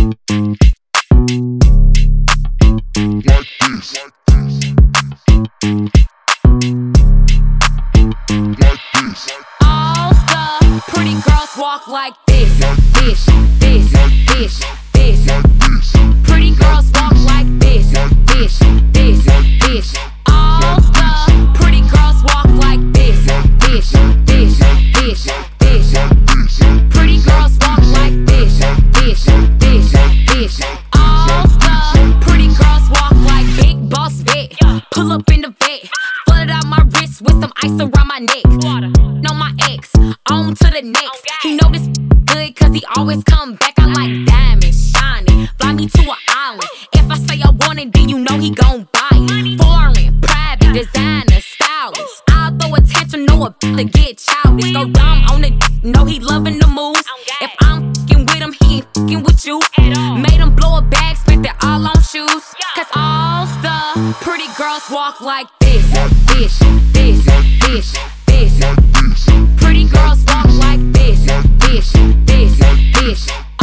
All the pretty girls walk like this, this, this, this, this. Pretty girls walk like this, this, this, this. All the pretty girls walk like this, this, this, this, this. Pretty girls walk like this, this, this, this. All the pretty girls walk like big boss vet. Pull up in the vet, flooded out my wrist with some ice around my neck. Know my ex, on to the next. He know this good cause he always come back. I like diamonds, shining, fly me to an island. If I say I want it, then you know he gon' buy it. Foreign, private, designer, stylish. I'll throw attention, know a to get childish. Go dumb on it, know he loving the moves. If I'm fing with him, he ain't fing with you. Made him blow a bag, spent it all on shoes. Cause all the pretty girls walk like this, this, this, this, this. Pretty girls walk like this, this, this, this.